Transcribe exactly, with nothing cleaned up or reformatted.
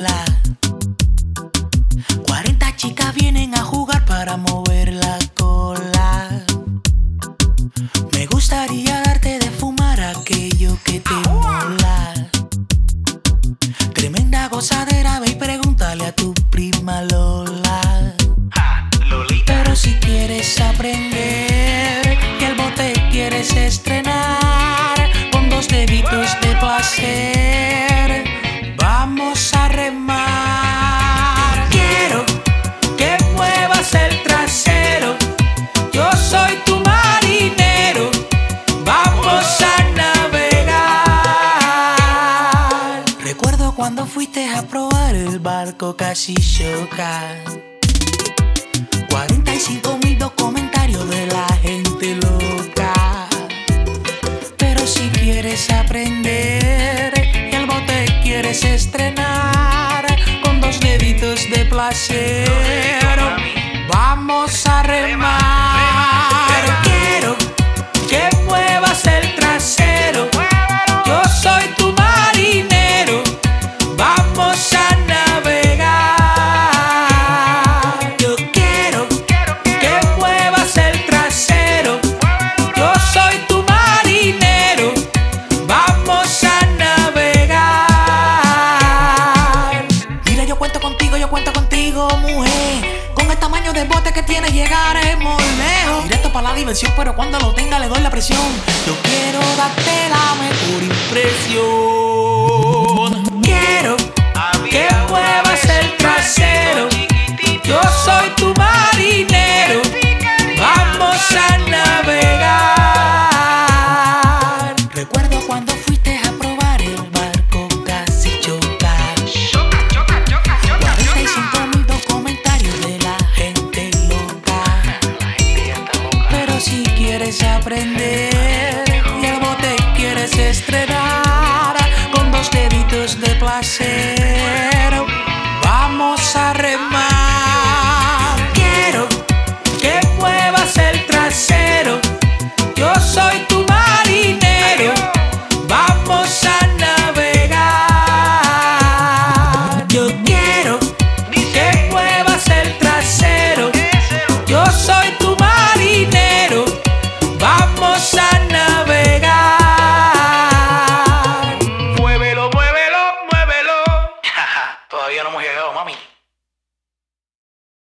sola. Cuarenta chicas vienen a jugar para mover la cola. Me gustaría darte de fumar aquello que te mola. Tremenda gozadera, ve y pregúntale a tu prima Lola. Pero si quieres aprender que el bote quieres estrenar con dos deditos de placer, vamos a remar. Quiero que muevas el trasero, yo soy tu marinero, vamos a navegar. Recuerdo cuando fuiste a probar el barco, casi choca. cuarenta y cinco mil dos comentarios de la gente loca. Pero si quieres aprender que el bote quieres estrenar con dos deditos de placer, vamos a remar. Quiero que muevas el trasero, yo soy tu marinero, vamos a de bote que tiene, llegaremos lejos. Directo para la diversión, pero cuando lo tenga le doy la presión. Yo quiero darte la mejor impresión. Quiero que muevas el trasero, yo soy tu marinero, vamos a navegar. Recuerdo cuando fuiste a probar el barco, casi chocar. cuarenta y cinco mil dos comentarios de la gente loca. Pero si quieres aprender y el bote quieres estrenar con dos deditos de placer, vamos a remar. Quiero que muevas el trasero, yo soy tu marinero, vamos a navegar. Yo quiero que muevas el trasero, yo soy tu marinero, vamos a navegar. Muévelo, muévelo, muévelo. Todavía no hemos llegado, mami.